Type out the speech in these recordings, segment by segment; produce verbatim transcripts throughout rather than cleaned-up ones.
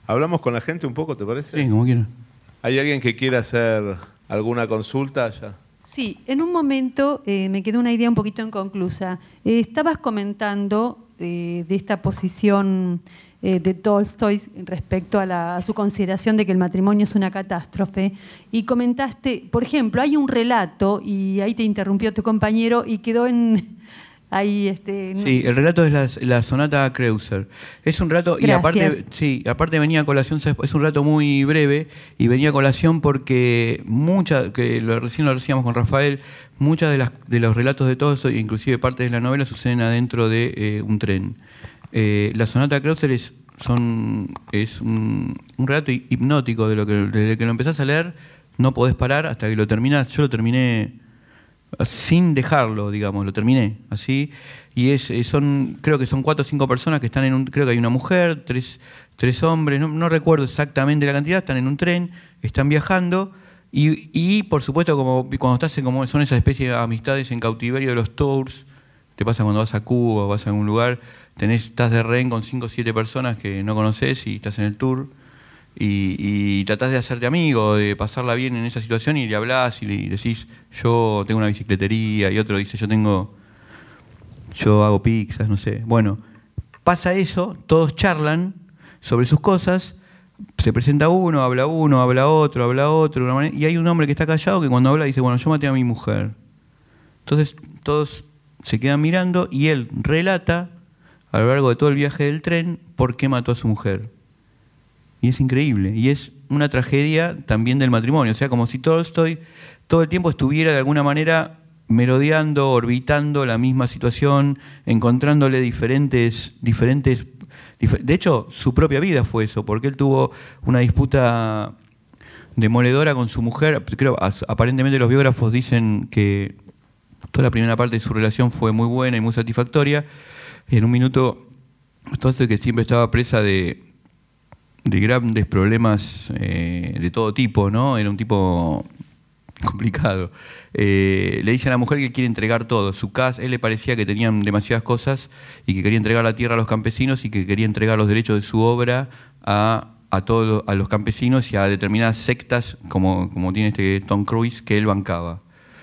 ¿Hablamos con la gente un poco, te parece? Sí, como quieran. ¿Hay alguien que quiera hacer alguna consulta ya? Sí, en un momento eh, me quedó una idea un poquito inconclusa. Eh, estabas comentando eh, de esta posición eh, de Tolstoy respecto a, la, a su consideración de que el matrimonio es una catástrofe, y comentaste, por ejemplo, hay un relato, y ahí te interrumpió tu compañero, y quedó en... Ahí, este, sí, el relato es la, la sonata Kreutzer. Es un relato, Gracias. y aparte, sí, aparte venía a colación, es un relato muy breve, y venía a colación porque mucha, que lo, recién lo decíamos con Rafael, muchas de las de los relatos de Tolstoy, inclusive partes de la novela, suceden adentro de eh, un tren. Eh, la sonata Kreutzer es, son, es un, un relato hipnótico de lo que desde que lo empezás a leer, no podés parar hasta que lo terminás. Yo lo terminé sin dejarlo, digamos, lo terminé así, y es son creo que son cuatro o cinco personas que están en un, creo que hay una mujer, tres, tres hombres, no, no recuerdo exactamente la cantidad, están en un tren, están viajando, y, y por supuesto, como cuando estás en, como son esas especies de amistades en cautiverio de los tours, te pasa cuando vas a Cuba o vas a algún lugar, tenés, estás de rehén con cinco o siete personas que no conoces y estás en el tour. Y, y tratás de hacerte amigo, de pasarla bien en esa situación, y le hablás y le decís, yo tengo una bicicletería, y otro dice, yo tengo, yo hago pizzas, no sé. Bueno, pasa eso, todos charlan sobre sus cosas, se presenta uno, habla uno, habla otro, habla otro, de una manera, y hay un hombre que está callado que cuando habla dice, bueno, yo maté a mi mujer. Entonces todos se quedan mirando y él relata a lo largo de todo el viaje del tren por qué mató a su mujer. Y es increíble, y es una tragedia también del matrimonio, o sea, como si Tolstoy todo el tiempo estuviera de alguna manera merodeando, orbitando la misma situación, encontrándole diferentes, diferentes, difer- de hecho, su propia vida fue eso, porque él tuvo una disputa demoledora con su mujer. Creo, aparentemente los biógrafos dicen que toda la primera parte de su relación fue muy buena y muy satisfactoria. En un minuto, Tolstoy, que siempre estaba presa de de grandes problemas eh, de todo tipo, ¿no? Era un tipo complicado. Eh, le dice a la mujer que quiere entregar todo. Su casa, él le parecía que tenían demasiadas cosas y que quería entregar la tierra a los campesinos y que quería entregar los derechos de su obra a, a todos a los campesinos y a determinadas sectas, como, como tiene este Tom Cruise, que él bancaba.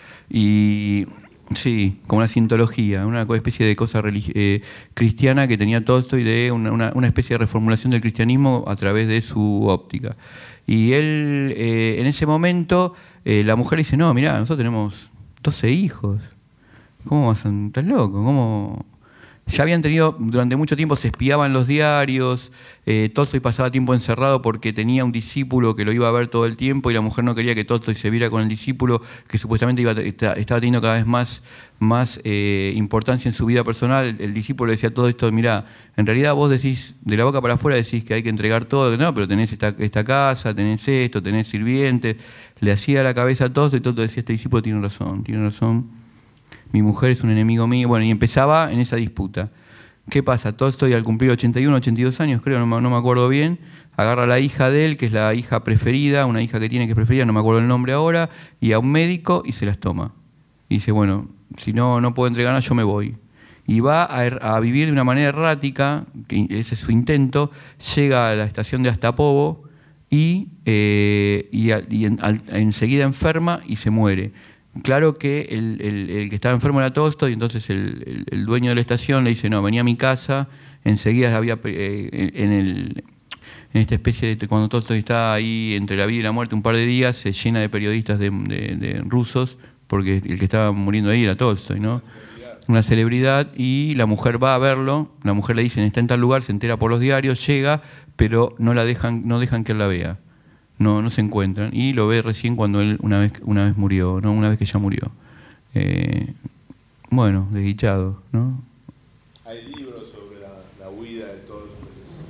Y sí, como una cientología, una especie de cosa eh, cristiana que tenía Tolstoy, de una, una, una especie de reformulación del cristianismo a través de su óptica. Y él, eh, en ese momento, eh, la mujer le dice, no, mirá, nosotros tenemos doce hijos. ¿Cómo vas a estar loco? ¿Cómo...? Ya habían tenido, durante mucho tiempo se espiaban los diarios, eh, Tolstoy pasaba tiempo encerrado porque tenía un discípulo que lo iba a ver todo el tiempo y la mujer no quería que Tolstoy se viera con el discípulo, que supuestamente iba, estaba teniendo cada vez más, más eh, importancia en su vida personal. El, el discípulo le decía todo esto, mirá, en realidad vos decís, de la boca para afuera decís que hay que entregar todo, no, pero tenés esta, esta casa, tenés esto, tenés sirvientes. Le hacía la cabeza a Tolstoy y Tolstoy decía, este discípulo tiene razón, tiene razón. Mi mujer es un enemigo mío. Bueno, y empezaba en esa disputa. ¿Qué pasa? Tolstoy, al cumplir ochenta y uno, ochenta y dos años, creo, no me, no me acuerdo bien, agarra a la hija de él, que es la hija preferida, una hija que tiene que es preferida, no me acuerdo el nombre ahora, y a un médico y se las toma. Y dice, bueno, si no, no puedo entregar nada, yo me voy. Y va a, a vivir de una manera errática, que ese es su intento, llega a la estación de Astapovo y, eh, y, a, y en, al, enseguida enferma y se muere. Claro que el, el, el que estaba enfermo era Tolstoy, y entonces el, el, el dueño de la estación le dice, no, venía a mi casa, enseguida había eh, en, el, en esta especie de, cuando Tolstoy está ahí entre la vida y la muerte un par de días, se llena de periodistas de, de, de rusos, porque el que estaba muriendo ahí era Tolstoy, ¿no? Una celebridad, y la mujer va a verlo, la mujer le dicen, está en tal lugar, se entera por los diarios, llega, pero no la dejan, no dejan que él la vea. No, no se encuentran, y lo ve recién cuando él una vez, una vez murió, ¿no? Una vez que ya murió. Eh, bueno, desdichado, ¿no? Hay libros sobre la, la huida de Tolstoy.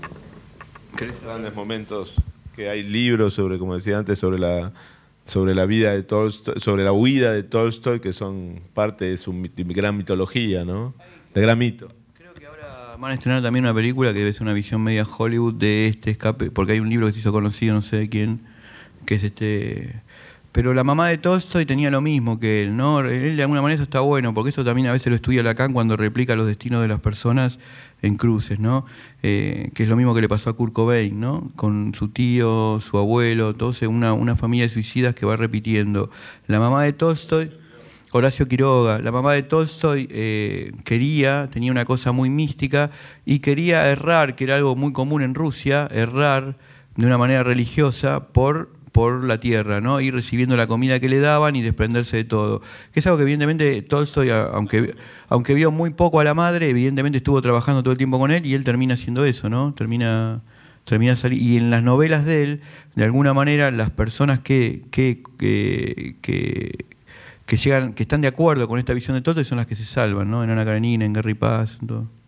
¿Crees grandes momentos que hay libros sobre, como decía antes, sobre la sobre la vida de Tolstoy, sobre la huida de Tolstoy, que son parte de su gran mitología, ¿no? De gran mito. Van a estrenar también una película que debe ser una visión media Hollywood de este escape, porque hay un libro que se hizo conocido, no sé de quién, que es este Pero la mamá de Tolstoy tenía lo mismo que él, ¿no? Él de alguna manera eso está bueno, porque eso también a veces lo estudia Lacan cuando replica los destinos de las personas en cruces, ¿no? Eh, que es lo mismo que le pasó a Kurt Cobain, ¿no? Con su tío, su abuelo, todo una, una familia de suicidas que va repitiendo. La mamá de Tolstoy, Horacio Quiroga, la mamá de Tolstoy eh, quería, tenía una cosa muy mística y quería errar, que era algo muy común en Rusia, errar de una manera religiosa por... por la tierra, ¿no? Ir recibiendo la comida que le daban y desprenderse de todo. Que es algo que evidentemente Tolstoy, aunque, aunque vio muy poco a la madre, evidentemente estuvo trabajando todo el tiempo con él y él termina haciendo eso, ¿no? Termina, termina salir. Y en las novelas de él, de alguna manera, las personas que, que, que, que, que llegan, que están de acuerdo con esta visión de Tolstoy son las que se salvan, ¿no? En Ana Karenina, en Guerra y Paz, en todo.